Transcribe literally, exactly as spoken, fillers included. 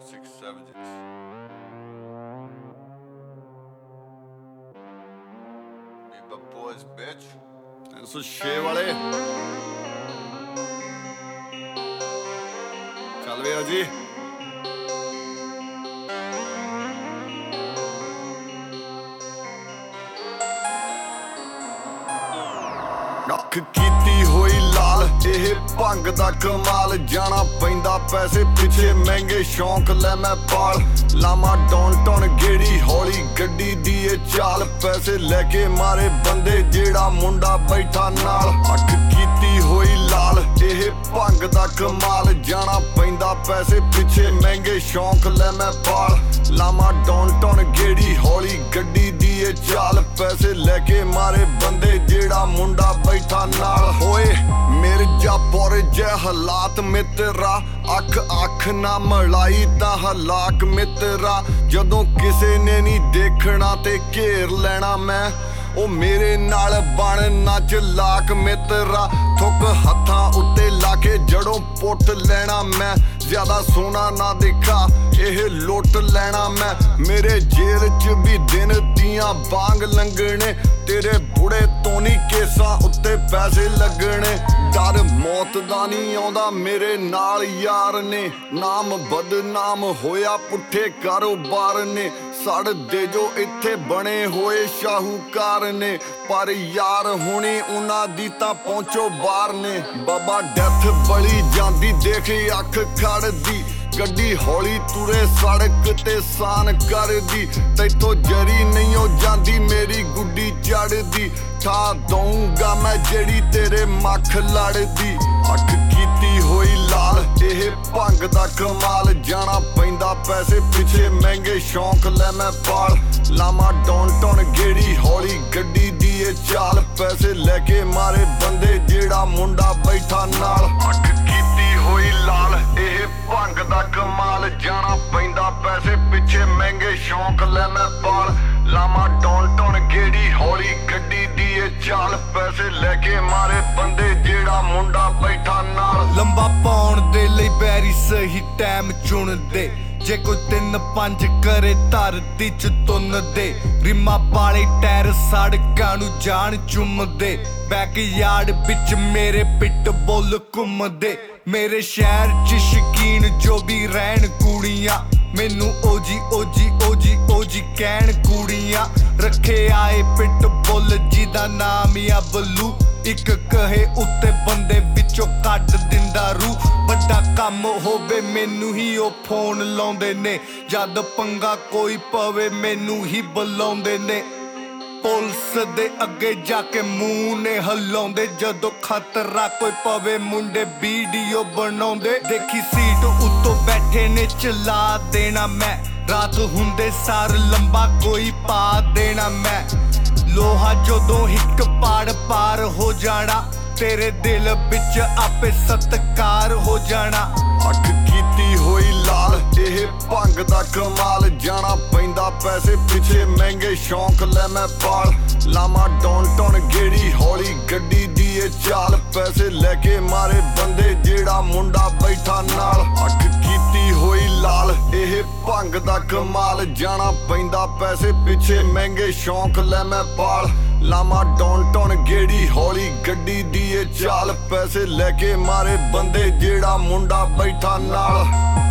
Six Savages. Beba boys, bitch. ਤਿੰਨ ਸੌ ਛੇ ਵਾਲੇ ਚੱਲ ਵੇ ਜੀ ਅੱਖ ਕੀਤੀ ਹੋਈ ਲਾਲ ਇਹ ਭੰਗ ਦਾ ਕਮਾਲ ਜਾਣਾ ਪੈਂਦਾ ਪੈਸੇ ਪਿੱਛੇ ਮਹਿੰਗੇ ਸ਼ੌਂਕ ਲੈ ਮੈਂ ਪਾਲ ਲਾਮਾ ਡਾਊਨਟਾਊਨ ਗੇੜੀ ਹੌਲੀ ਗੱਡੀ ਦੀ ਇਹ ਚਾਲ ਪੈਸੇ ਲੈ ਕੇ ਮਾਰੇ ਬੰਦੇ ਜਿਹੜਾ ਮੁੰਡਾ ਬੈਠਾ ਨਾਲ ਅੱਖ ਕੀਤੀ ਹੋਈ ਲਾਲ ਇਹ ਭੰਗ ਦਾ ਕਮਾਲ ਜਾਣਾ ਪੈਂਦਾ ਪੈਸੇ ਪਿੱਛੇ ਮਹਿੰਗੇ ਸ਼ੌਂਕ ਲੈ ਮੈਂ ਪਾਲ ਲਾਮਾ ਡਾਊਨਟਾਊਨ ਗੇੜੀ ਹੌਲੀ ਗੱਡੀ ਦੀ ਇਹ ਚਾਲ ਪੈਸੇ ਲੈ ਕੇ ਮਾਰੇ ਬੰਦੇ ਜਿਹੜਾ ਮੁੰਡਾ ਬੈਠਾ ਨਾਲ ਹੋਏ ਮਿਰਜ਼ਾਪੁਰ ਜੈ ਹਾਲਾਤ ਮਿੱਤਰਾ ਅੱਖ ਅੱਖ ਨਾ ਮਲਾਈ ਤਾਂ ਹਲਾਕ ਮਿੱਤਰਾ ਜਦੋਂ ਕਿਸੇ ਨੇ ਨਹੀਂ ਦੇਖਣਾ ਤੇ ਘੇਰ ਲੈਣਾ ਮੈਂ ਉਹ ਮੇਰੇ ਨਾਲ ਬਣ ਨੱਚ ਲਾਕ ਮਿੱਤਰਾ ਥੁੱਕ ਹੱਥਾਂ ਉੱਤੇ ਲਾ ਕੇ ਜੜੋਂ ਪੁੱਟ ਲੈਣਾ ਮੈਂ ਜ਼ਿਆਦਾ ਸੋਨਾ ਨਾ ਦੇਖਾ ਇਹ ਲੁੱਟ ਲੈਣਾ ਮੈਂ ਮੇਰੇ ਜੇਲ੍ਹ 'ਚ ਵੀ ਦਿਨ ਦੀਆਂ ਵਾਂਗ ਲੰਘਣੇ ਤੇਰੇ ਬੁੜੇ ਤੋਂ ਨਹੀਂ ਕੇਸਾਂ ਉੱਤੇ ਪੈਸੇ ਲੱਗਣੇ ਡਰ ਮੌਤ ਦਾ ਨਹੀਂ ਆਉਂਦਾ ਮੇਰੇ ਨਾਲ ਯਾਰ ਨੇ ਨਾਮ ਬਦਨਾਮ ਹੋਇਆ ਪੁੱਠੇ ਕਾਰੋਬਾਰ ਨੇ ਸੜਦੇ ਜੋ ਇੱਥੇ ਬਣੇ ਹੋਏ ਸ਼ਾਹੂਕਾਰ ਨੇ ਪਰ ਯਾਰ ਹੁਣੇ ਉਹਨਾਂ ਦੀ ਤਾਂ ਪਹੁੰਚੋ ਬਾਹਰ ਨੇ ਬਾਬਾ ਡੈਥ ਬਲੀ ਜਾਂਦੀ ਦੇਖ ਅੱਖ ਖੜਦੀ ਗੱਡੀ ਹੌਲੀ ਤੁਰੇ ਸੜਕ ਤੇ ਸਾਨ ਕਰਦੀ ਤੈਥੋਂ ਜਰੀ ਨਹੀਂ ਹੋ ਜਾਂਦੀ ਮੇਰੀ ਗੁੱਡੀ ਚੜਦੀ ਠਾ ਦਊਂਗਾ ਮੈਂ ਜਿਹੜੀ ਤੇਰੇ ਮੱਖ ਲੜਦੀ ਅੱਖ ਕੀਤੀ ਹੋਈ ਲਾਲ ਇਹ ਭੰਗ ਦਾ ਕਮਾਲ ਜਾਣਾ ਪੈਂਦਾ ਪੈਸੇ ਪਿੱਛੇ ਮਹਿੰਗੇ ਸ਼ੌਂਕ ਲੈ ਮੈਂ ਪਾਲ ਲਾਮਾ ਡਾਊਨਟਾਊਨ ਗੇੜੀ ਹੌਲੀ ਗੱਡੀ ਦੀ ਇਹ ਚਾਲ ਪੈਸੇ ਲੈ ਕੇ ਮਾਰੇ ਬੰਦੇ ਜਿਹੜਾ ਮੁੰਡਾ ਬੈਠਾ ਨਾਲ ਅੱਖ ਕੀਤੀ ਹੋਈ ਲਾਲ ਇਹ ਭੰਗ ਦਾ ਕਮਾਲ ਜਾਣਾ ਪੈਂਦਾ ਪੈਸੇ ਪਿੱਛੇ ਮਹਿੰਗੇ ਸ਼ੌਂਕ ਲੈ ਮੈਂ ਪਾਲ ਲਾਮਾ ਡਾਊਨਟਾਊਨ ਗੇੜੀ ਹੌਲੀ ਗੱਡੀ ਦੀ ਇਹ ਚਾਲ ਪੈਸੇ ਲੈ ਕੇ ਮਾਰੇ ਬੰਦੇ ਜਿਹੜਾ ਮੁੰਡਾ ਬੈਠਾ ਨਾਲ ਲੰਬਾ ਪਾਉਣ ਦੇ ਲਈ ਬੈਰੀ ਸਹੀ ਟਾਈਮ ਚੁਣਦੇ ਜੇ ਕੋਈ ਤਿੰਨ ਪੰਜ ਕਰੇ ਧਰਤੀ ਚ ਤੁੰਨ ਦੇ ਰਿਮਾ ਵਾਲੇ ਟਾਇਰ ਸੜਕਾਂ ਨੂੰ ਜਾਣ ਚੁੰਮਦੇ ਬੈਕ ਯਾਰਡ ਵਿੱਚ ਮੇਰੇ ਪਿੱਟ ਬੁੱਲ ਘੁੰਮਦੇ ਮੇਰੇ ਸ਼ਹਿਰ ਚ ਸ਼ਕੀਨ ਜੋ ਵੀ ਰਹਿਣ ਕੁੜੀਆਂ ਮੈਨੂੰ ਓਜੀ ਓਜੀ ਓਜੀ ਓਜੀ ਕਹਿਣ ਕੁੜੀਆਂ ਰੱਖੇ ਆਏ ਪਿੱਟ ਬੁੱਲ ਜਿਹਦਾ ਨਾਮ ਆ ਬੱਲੂ ਇੱਕ ਕਹੇ ਉੱਤੇ ਬੰਦੇ ਵਿੱਚੋਂ ਕੱਢ ਦਿੰਦਾ ਰੂ ਵੱਡਾ ਕੰਮ ਹੋਵੇ ਮੈਨੂੰ ਹੀ ਉਹ ਫੋਨ ਲਾਉਂਦੇ ਨੇ ਜਦ ਪੰਗਾ ਕੋਈ ਪਵੇ ਮੈਨੂੰ ਹੀ ਬੁਲਾਉਂਦੇ ਨੇ ਪੁਲਿਸ ਦੇ ਅੱਗੇ ਜਾ ਕੇ ਮੂੰਹ ਨੇ ਹਲਾਉਂਦੇ ਜਦੋਂ ਖਤਰਾ ਕੋਈ ਪਵੇ ਮੁੰਡੇ ਵੀਡੀਓ ਬਣਾਉਂਦੇ ਦੇਖੀ ਸੀਟ ਉੱਤੋਂ ਬੈਠੇ ਨੇ ਚਲਾ ਦੇਣਾ ਮੈਂ ਰਾਤ ਹੁੰਦੇ ਸਾਰ ਲੰਬਾ ਕੋਈ ਪਾ ਦੇਣਾ ਮੈਂ ਲੋਹਾ ਜਦੋਂ ਹਿੱਕ ਪਾੜ ਪਾਰ ਹੋ ਜਾਣਾ ਤੇਰੇ ਦਿਲ ਵਿੱਚ ਆਪੇ ਸਤਕਾਰ ਹੋ ਜਾਣਾ ਅੱਖ ਕੀਤੀ ਹੋਈ ਲਾਲ ਇਹ ਭੰਗ ਦਾ ਕਮਾਲ ਜਾਣਾ ਪੈਂਦਾ ਪੈਸੇ ਪਿੱਛੇ ਮਹਿੰਗੇ ਸ਼ੌਂਕ ਲੈ ਮੈਂ ਪਾਲ ਲਾਮਾ ਡਾਊਨਟਾਊਨ ਗੇੜੀ ਹੌਲੀ ਗੱਡੀ ਦੀ ਇਹ ਚਾਲ ਪੈਸੇ ਲੈ ਕੇ ਮਾਰੇ ਬੰਦੇ ਜਿਹੜਾ ਮੁੰਡਾ ਬੈਠਾ ਨਾਲ ਅੱਖ ਕੀਤੀ ਹੋਈ ਲਾਲ ਇਹ ਭੰਗ ਦਾ ਕਮਾਲ ਜਾਣਾ ਪੈਂਦਾ ਪੈਸੇ ਪਿੱਛੇ ਮਹਿੰਗੇ ਸ਼ੌਂਕ ਲੈ ਮੈਂ ਪਾਲ ਲਾਮਾ ਡਾਊਨਟਾਊਨ ਗੇੜੀ ਹੌਲੀ ਗੱਡੀ ਦੀ ਇਹ ਚਾਲ ਪੈਸੇ ਲੈ ਕੇ ਮਾਰੇ ਬੰਦੇ ਜਿਹੜਾ ਮੁੰਡਾ ਬੈਠਾ ਨਾਲ